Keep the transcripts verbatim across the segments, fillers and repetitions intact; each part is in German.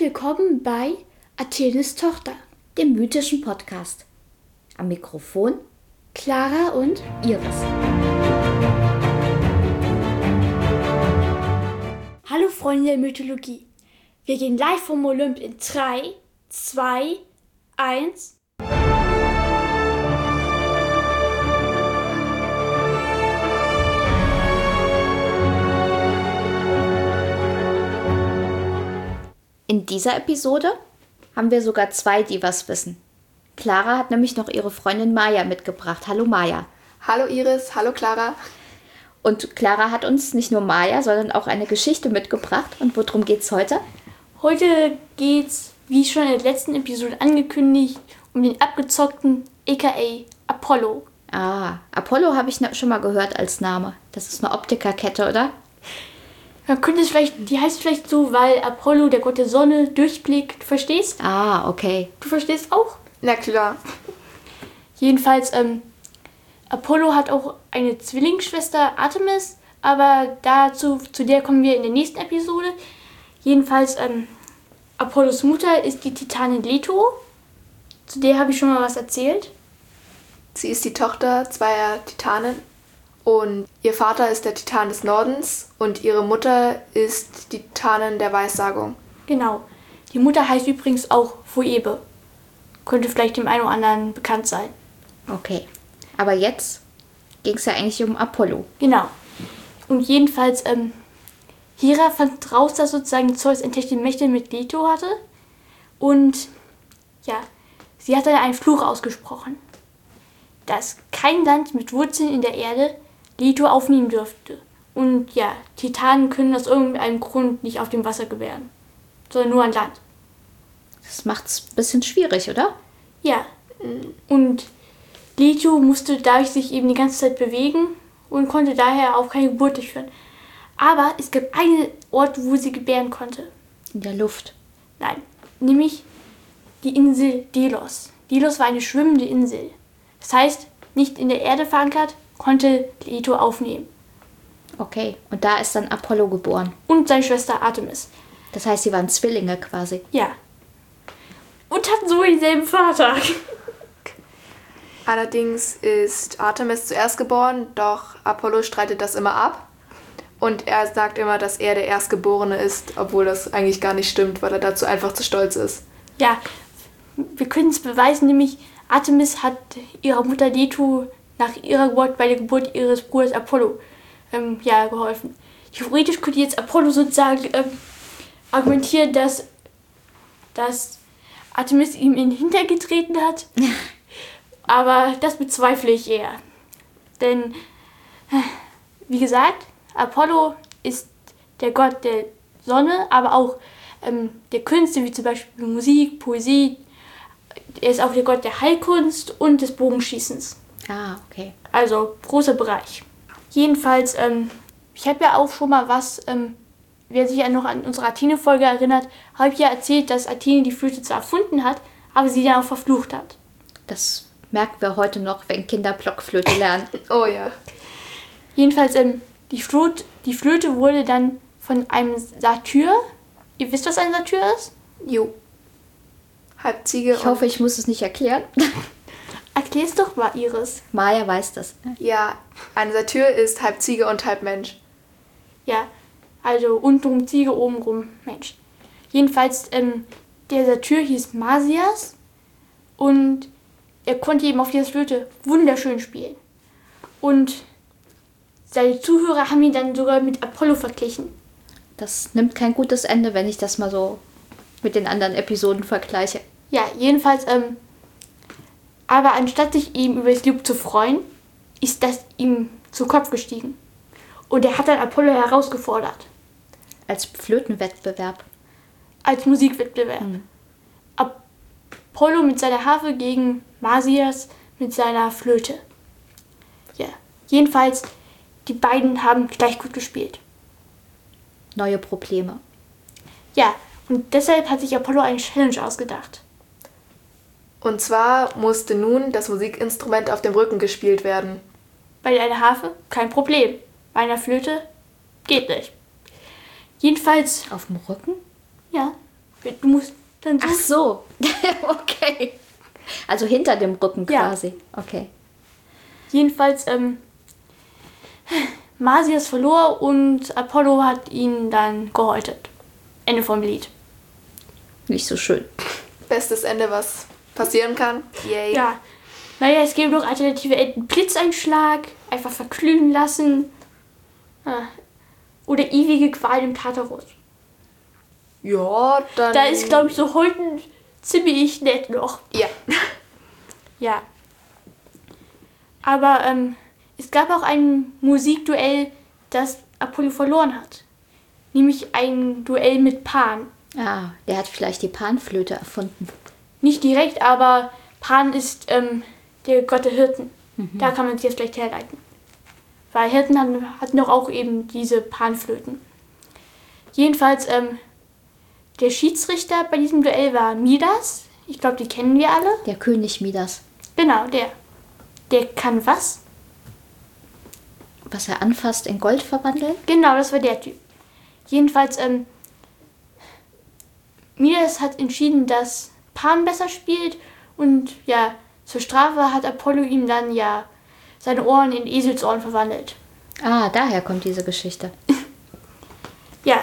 willkommen bei Athenes Tochter, dem mythischen Podcast. Am Mikrofon Clara und Iris. Hallo Freunde der Mythologie. Wir gehen live vom Olymp in drei, zwei, eins. In dieser Episode haben wir sogar zwei, die was wissen. Clara hat nämlich noch ihre Freundin Maja mitgebracht. Hallo Maja. Hallo Iris, hallo Clara. Und Clara hat uns nicht nur Maja, sondern auch eine Geschichte mitgebracht. Und worum geht's heute? Heute geht's, wie schon in der letzten Episode angekündigt, um den abgezockten, aka Apollo. Ah, Apollo habe ich schon mal gehört als Name. Das ist eine Optikerkette, oder? Man könnte es vielleicht, die heißt vielleicht so, weil Apollo, der Gott der Sonne, durchblickt. Verstehst? Ah, okay. Du verstehst auch? Na klar. Jedenfalls, ähm, Apollo hat auch eine Zwillingsschwester, Artemis, aber dazu, zu der kommen wir in der nächsten Episode. Jedenfalls, ähm, Apollos Mutter ist die Titanin Leto. Zu der habe ich schon mal was erzählt. Sie ist die Tochter zweier Titanen und ihr Vater ist der Titan des Nordens und ihre Mutter ist die Titanin der Weissagung. Genau. Die Mutter heißt übrigens auch Phoebe. Könnte vielleicht dem einen oder anderen bekannt sein. Okay. Aber jetzt ging es ja eigentlich um Apollo. Genau. Und jedenfalls, ähm, Hera fand raus, dass sozusagen Zeus entdeckte Mächte mit Leto hatte. Und ja, sie hat dann einen Fluch ausgesprochen, dass kein Land mit Wurzeln in der Erde Leto aufnehmen dürfte. Und ja, Titanen können aus irgendeinem Grund nicht auf dem Wasser gebären, sondern nur an Land. Das macht's ein bisschen schwierig, oder? Ja. Und Leto musste dadurch sich eben die ganze Zeit bewegen und konnte daher auch keine Geburt durchführen. Aber es gab einen Ort, wo sie gebären konnte. In der Luft. Nein, nämlich die Insel Delos. Delos war eine schwimmende Insel. Das heißt, nicht in der Erde verankert, konnte Leto aufnehmen. Okay, und da ist dann Apollo geboren. Und seine Schwester Artemis. Das heißt, sie waren Zwillinge quasi. Ja. Und hatten so denselben Vater. Allerdings ist Artemis zuerst geboren, doch Apollo streitet das immer ab. Und er sagt immer, dass er der Erstgeborene ist, obwohl das eigentlich gar nicht stimmt, weil er dazu einfach zu stolz ist. Ja, wir können es beweisen, nämlich Artemis hat ihrer Mutter Leto nach ihrer Geburt bei der Geburt ihres Bruders Apollo ähm, ja, geholfen. Theoretisch könnte jetzt Apollo sozusagen ähm, argumentieren, dass, dass Artemis ihm in den Hintern getreten hat. Aber das bezweifle ich eher. Denn, wie gesagt, Apollo ist der Gott der Sonne, aber auch ähm, der Künste, wie zum Beispiel Musik, Poesie. Er ist auch der Gott der Heilkunst und des Bogenschießens. Ah, okay. Also, großer Bereich. Jedenfalls, ähm, ich habe ja auch schon mal was, ähm, wer sich ja noch an unsere Athene-Folge erinnert, habe ich ja erzählt, dass Athene die Flöte zwar erfunden hat, aber sie dann auch verflucht hat. Das merken wir heute noch, wenn Kinder Blockflöte lernen. Oh ja. Jedenfalls, ähm, die Flöte, die Flöte wurde dann von einem Satyr. Ihr wisst, was ein Satyr ist? Jo. Halb Ziege. Ich hoffe, ich muss es nicht erklären. Erklär's doch mal, Iris. Maja weiß das. Ja, ein Satyr ist halb Ziege und halb Mensch. Ja, also untenrum Ziege, obenrum Mensch. Jedenfalls, ähm, der Satyr hieß Marsyas und er konnte eben auf dieser Flöte wunderschön spielen. Und seine Zuhörer haben ihn dann sogar mit Apollo verglichen. Das nimmt kein gutes Ende, wenn ich das mal so mit den anderen Episoden vergleiche. Ja, jedenfalls, ähm, aber anstatt sich ihm über das Lob zu freuen, ist das ihm zu Kopf gestiegen. Und er hat dann Apollo herausgefordert. Als Flötenwettbewerb. Als Musikwettbewerb. Hm. Apollo mit seiner Harfe gegen Marsyas mit seiner Flöte. Ja, jedenfalls, die beiden haben gleich gut gespielt. Neue Probleme. Ja, und deshalb hat sich Apollo eine Challenge ausgedacht. Und zwar musste nun das Musikinstrument auf dem Rücken gespielt werden. Bei einer Harfe kein Problem. Bei einer Flöte geht nicht. Jedenfalls, Auf dem Rücken? ja, Du musst dann so. Ach so, okay. Also hinter dem Rücken Ja. quasi. Okay. Jedenfalls, ähm, Marsyas verlor und Apollo hat ihn dann gehäutet. Ende vom Lied. Nicht so schön. Bestes Ende, was passieren kann. Yay. Ja. Naja, es gäbe noch alternative Enden. Blitzeinschlag, einfach verglühen lassen. Ah. Oder ewige Qual im Tartarus. Ja, dann... Da ist, glaube ich, so heute ziemlich nett noch. Ja. Ja. Aber ähm, es gab auch ein Musikduell, das Apollo verloren hat. Nämlich ein Duell mit Pan. Ah, der hat vielleicht die Panflöte erfunden. Nicht direkt, aber Pan ist ähm, der Gott der Hirten. Da kann man sich jetzt vielleicht herleiten. Weil Hirten hatten, hatten doch auch eben diese Panflöten. Jedenfalls, ähm, der Schiedsrichter bei diesem Duell war Midas. Ich glaube, die kennen wir alle. Der König Midas. Genau, der. Der kann was? Was er anfasst, in Gold verwandeln? Genau, das war der Typ. Jedenfalls, ähm, Midas hat entschieden, dass Pan besser spielt und ja, zur Strafe hat Apollo ihm dann ja seine Ohren in Eselsohren verwandelt. Ah, daher kommt diese Geschichte. Ja.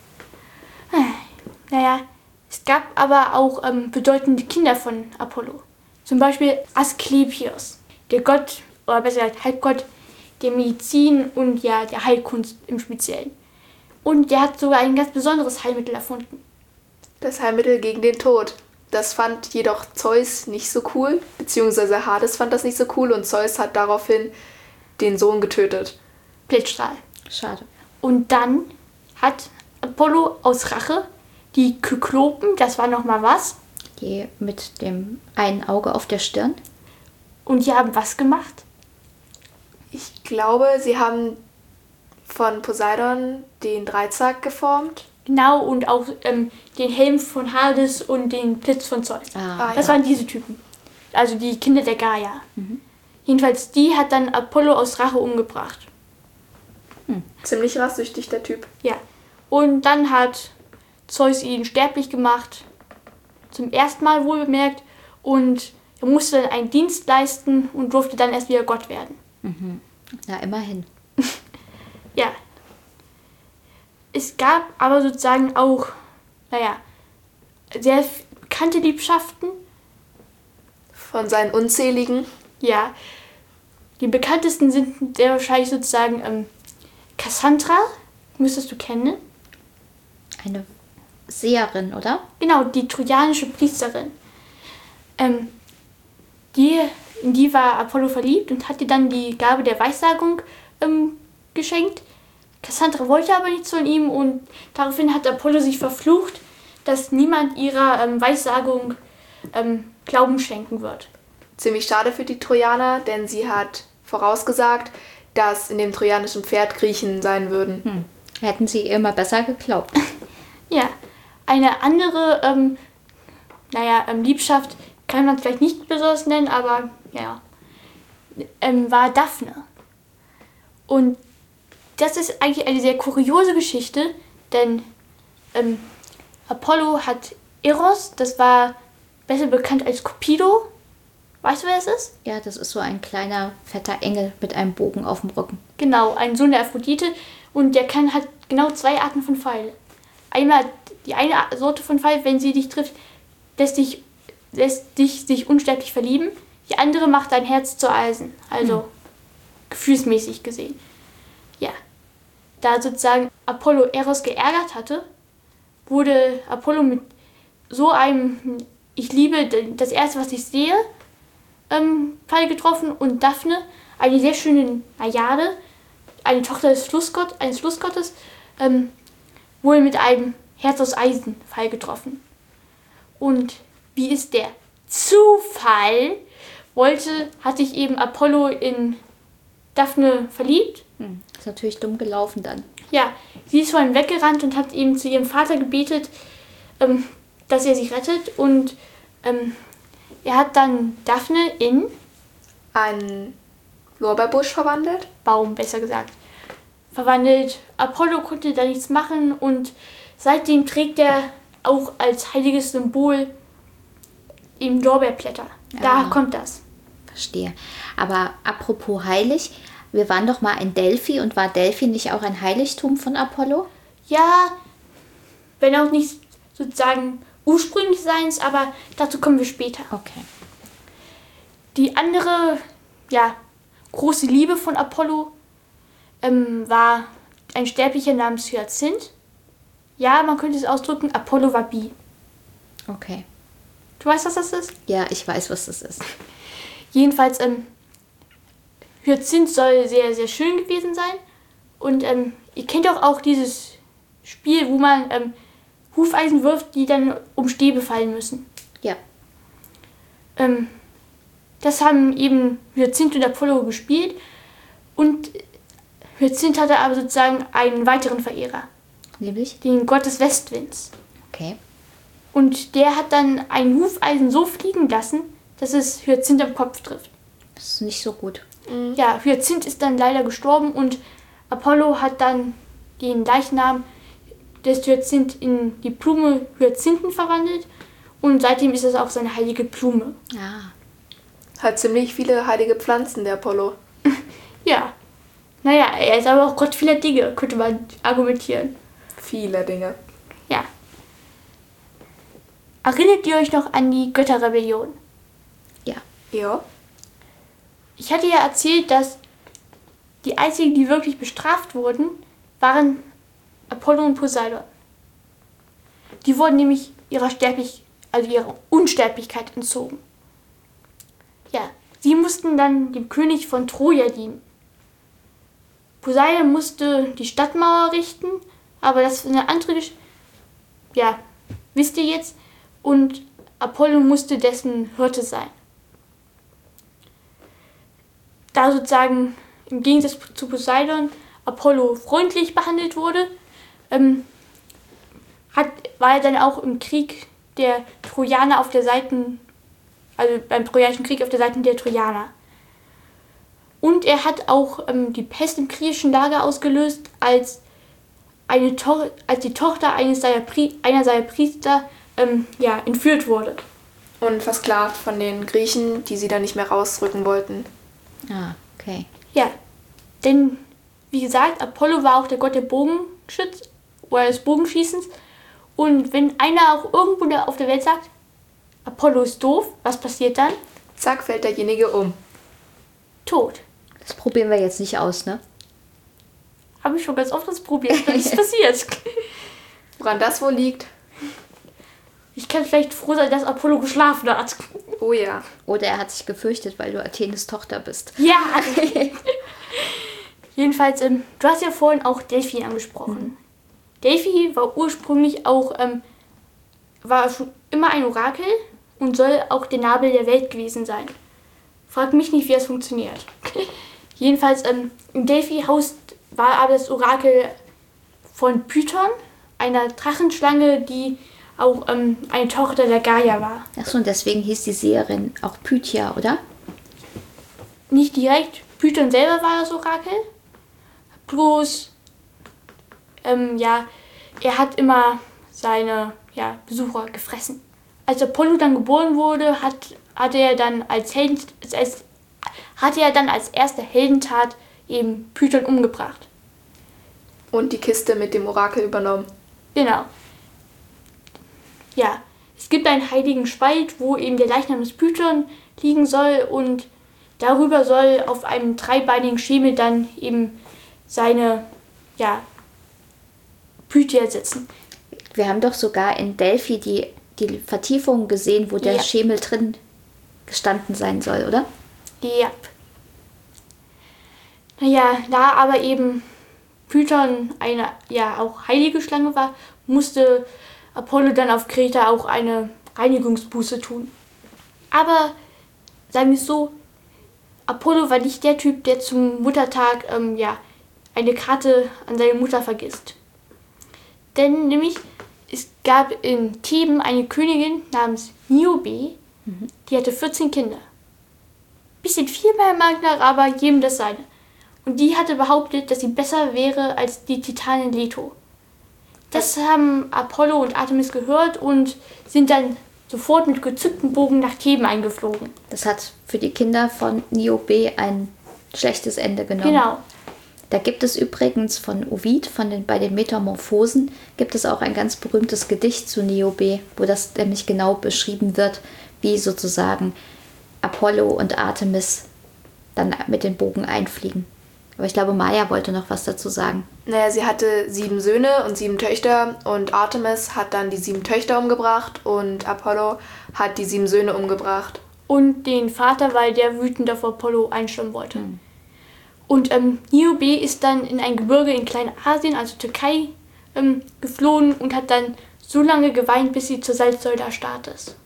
Naja, es gab aber auch ähm, bedeutende Kinder von Apollo. Zum Beispiel Asklepios, der Gott, oder besser gesagt Halbgott der Medizin und ja der Heilkunst im Speziellen. Und der hat sogar ein ganz besonderes Heilmittel erfunden. Das Heilmittel gegen den Tod. Das fand jedoch Zeus nicht so cool, beziehungsweise Hades fand das nicht so cool und Zeus hat daraufhin den Sohn getötet. Blitzstrahl. Schade. Und dann hat Apollo aus Rache die Kyklopen, das war nochmal was, Die mit dem einen Auge auf der Stirn. und die haben was gemacht? Ich glaube, sie haben von Poseidon den Dreizack geformt. Genau, und auch ähm, den Helm von Hades und den Blitz von Zeus. Ah, Ah, Das ja. waren diese Typen. Also die Kinder der Gaia. Jedenfalls, die hat dann Apollo aus Rache umgebracht. Ziemlich rachsüchtig, der Typ. Ja. Und dann hat Zeus ihn sterblich gemacht. Zum ersten Mal wohl bemerkt. Und er musste dann einen Dienst leisten und durfte dann erst wieder Gott werden. Na, immerhin. Ja. Es gab aber sozusagen auch, naja, sehr bekannte Liebschaften. Von seinen unzähligen. Ja. Die bekanntesten sind sehr wahrscheinlich sozusagen ähm, Cassandra, müsstest du kennen. Eine Seherin, oder? Genau, die trojanische Priesterin. Ähm, die, in die war Apollo verliebt und hat ihr dann die Gabe der Weissagung ähm, geschenkt. Cassandra wollte aber nichts von ihm und daraufhin hat Apollo sich verflucht, dass niemand ihrer ähm, Weissagung ähm, Glauben schenken wird. Ziemlich schade für die Trojaner, denn sie hat vorausgesagt, dass in dem trojanischen Pferd Griechen sein würden. Hm. Hätten sie ihr immer besser geglaubt. Ja, eine andere, ähm, naja, ähm, Liebschaft kann man vielleicht nicht besonders nennen, aber ja, ähm, war Daphne. Und das ist eigentlich eine sehr kuriose Geschichte, denn ähm, Apollo hat Eros, das war besser bekannt als Cupido. Weißt du, wer es ist? Ja, das ist so ein kleiner, fetter Engel mit einem Bogen auf dem Rücken. Genau, ein Sohn der Aphrodite und der kann hat genau zwei Arten von Pfeil. Einmal die eine Sorte von Pfeil, wenn sie dich trifft, lässt dich, lässt dich sich unsterblich verlieben. Die andere macht dein Herz zu Eisen, also Hm. gefühlsmäßig gesehen. Ja, da sozusagen Apollo Eros geärgert hatte, wurde Apollo mit so einem ich liebe das erste, was ich sehe, ähm, Pfeil getroffen und Daphne, eine sehr schöne Najade, eine Tochter des Flussgott, eines Flussgottes, ähm, wohl mit einem Herz aus Eisen Pfeil getroffen. Und wie ist der Zufall? Wollte, hat sich eben Apollo in Daphne verliebt. Hm. Ist natürlich dumm gelaufen dann. Ja, sie ist vor ihm weggerannt und hat eben zu ihrem Vater gebetet, ähm, dass er sie rettet. Und ähm, er hat dann Daphne in Einen Lorbeerbusch verwandelt. Baum, besser gesagt, verwandelt. Apollo konnte da nichts machen und seitdem trägt er auch als heiliges Symbol eben Lorbeerblätter. Daher Ah. kommt das. Verstehe. Aber apropos heilig, wir waren doch mal in Delphi und war Delphi nicht auch ein Heiligtum von Apollo? Ja, wenn auch nicht sozusagen ursprünglich seins, aber dazu kommen wir später. Okay. Die andere, ja, große Liebe von Apollo ähm, war ein Sterblicher namens Hyazinth. Ja, man könnte es ausdrücken, Apollo war bi. Okay. Du weißt, was das ist? Ja, ich weiß, was das ist. Jedenfalls, ähm, Hyazinth soll sehr, sehr schön gewesen sein. Und ähm, ihr kennt doch auch dieses Spiel, wo man ähm, Hufeisen wirft, die dann um Stäbe fallen müssen. Ja. Ähm, das haben eben Hyazinth und Apollo gespielt. Und Hyazinth hatte aber sozusagen einen weiteren Verehrer, Nämlich? den Gott des Westwinds. Okay. Und der hat dann ein Hufeisen so fliegen lassen, dass es Hyazinth am Kopf trifft. Das ist nicht so gut. Ja, Hyazinth ist dann leider gestorben und Apollo hat dann den Leichnam des Hyazinth in die Blume Hyazinthen verwandelt und seitdem ist es auch seine heilige Blume. Ah. Hat ziemlich viele heilige Pflanzen, der Apollo. Ja, naja, er ist aber auch Gott vieler Dinge, könnte man argumentieren. Viele Dinge. Ja. Erinnert ihr euch noch an die Götterrebellion? Ja. Ja. Ich hatte ja erzählt, dass die einzigen, die wirklich bestraft wurden, waren Apollo und Poseidon. Die wurden nämlich ihrer Sterblich, also ihrer Unsterblichkeit entzogen. Ja, sie mussten dann dem König von Troja dienen. Poseidon musste die Stadtmauer richten, aber das ist eine andere Geschichte. Ja, wisst ihr jetzt? Und Apollo musste dessen Hirte sein. Da sozusagen im Gegensatz zu Poseidon Apollo freundlich behandelt wurde, ähm, hat, war er dann auch im Krieg der Trojaner auf der Seite, also beim Trojanischen Krieg auf der Seite der Trojaner. Und er hat auch ähm, die Pest im griechischen Lager ausgelöst, als, eine to- als die Tochter eines seiner Pri- einer seiner Priester ähm, ja, entführt wurde. Und versklavt von den Griechen, die sie dann nicht mehr rausrücken wollten. Ah, okay. Ja, denn wie gesagt, Apollo war auch der Gott der Bogenschütz oder des Bogenschießens. Und wenn einer auch irgendwo auf der Welt sagt, Apollo ist doof, was passiert dann? Zack, fällt derjenige um. Tot. Das probieren wir jetzt nicht aus, ne? Habe ich schon ganz oft ausprobiert, dann ist es passiert. Woran das wohl liegt? Ich kann vielleicht froh sein, dass Apollo geschlafen hat. Oh ja. Oder er hat sich gefürchtet, weil du Athenes Tochter bist. Ja! Jedenfalls, ähm, du hast ja vorhin auch Delphi angesprochen. Mhm. Delphi war ursprünglich auch, ähm, war schon immer ein Orakel und soll auch der Nabel der Welt gewesen sein. Frag mich nicht, wie das funktioniert. Jedenfalls, ähm, in Delphi haust war aber das Orakel von Python, einer Drachenschlange, die auch ähm, eine Tochter der Gaia war. Achso, und deswegen hieß die Seherin auch Pythia, oder? Nicht direkt, Python selber war das Orakel. Bloß, ähm, ja, er hat immer seine ja, Besucher gefressen. Als Apollo dann geboren wurde, hat, hatte er dann als Helden, als, hatte er dann als erste Heldentat eben Python umgebracht. Und die Kiste mit dem Orakel übernommen. Genau. Ja, es gibt einen heiligen Spalt, wo eben der Leichnam des Python liegen soll und darüber soll auf einem dreibeinigen Schemel dann eben seine, ja, Pythia sitzen. Wir haben doch sogar in Delphi die, die Vertiefung gesehen, wo der Ja. Schemel drin gestanden sein soll, oder? Ja. Naja, da aber eben Python eine, ja, auch heilige Schlange war, musste Apollo dann auf Kreta auch eine Reinigungsbuße tun. Aber, sagen wir es so, Apollo war nicht der Typ, der zum Muttertag, ähm, ja, eine Karte an seine Mutter vergisst. Denn nämlich, es gab in Theben eine Königin namens Niobe, mhm. die hatte vierzehn Kinder. Bisschen viel meiner Meinung nach, aber jedem das seine. Und die hatte behauptet, dass sie besser wäre als die Titanin Leto. Das haben Apollo und Artemis gehört und sind dann sofort mit gezücktem Bogen nach Theben eingeflogen. Das hat für die Kinder von Niobe ein schlechtes Ende genommen. Genau. Da gibt es übrigens von Ovid, von den, bei den Metamorphosen, gibt es auch ein ganz berühmtes Gedicht zu Niobe, wo das nämlich genau beschrieben wird, wie sozusagen Apollo und Artemis dann mit den Bogen einfliegen. Aber ich glaube, Maya wollte noch was dazu sagen. Naja, sie hatte sieben Söhne und sieben Töchter und Artemis hat dann die sieben Töchter umgebracht und Apollo hat die sieben Söhne umgebracht. Und den Vater, weil der wütend auf Apollo einstürmen wollte. Hm. Und ähm, Niobe ist dann in ein Gebirge in Kleinasien, also Türkei, ähm, geflohen und hat dann so lange geweint, bis sie zur Salzsäule erstarrt ist.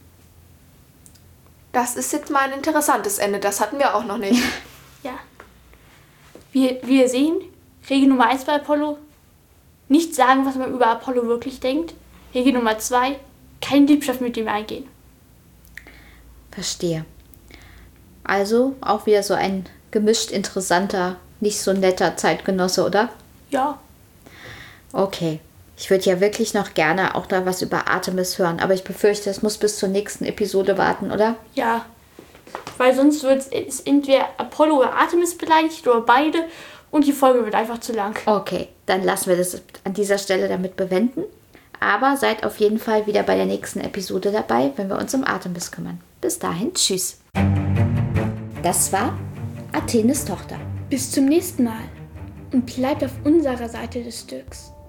Das ist jetzt mal ein interessantes Ende, das hatten wir auch noch nicht. Ja. Wir, wir sehen, Regel Nummer eins bei Apollo, nicht sagen, was man über Apollo wirklich denkt. Regel Nummer zwei, keine Liebschaft mit ihm eingehen. Verstehe. Also auch wieder so ein gemischt interessanter, nicht so netter Zeitgenosse, oder? Ja. Okay. Ich würde ja wirklich noch gerne auch da was über Artemis hören, aber ich befürchte, es muss bis zur nächsten Episode warten, oder? Ja. Weil sonst wird es entweder Apollo oder Artemis beleidigt oder beide und die Folge wird einfach zu lang. Okay, dann lassen wir das an dieser Stelle damit bewenden. Aber seid auf jeden Fall wieder bei der nächsten Episode dabei, wenn wir uns um Artemis kümmern. Bis dahin, tschüss. Das war Athenes Tochter. Bis zum nächsten Mal und bleibt auf unserer Seite des Stücks.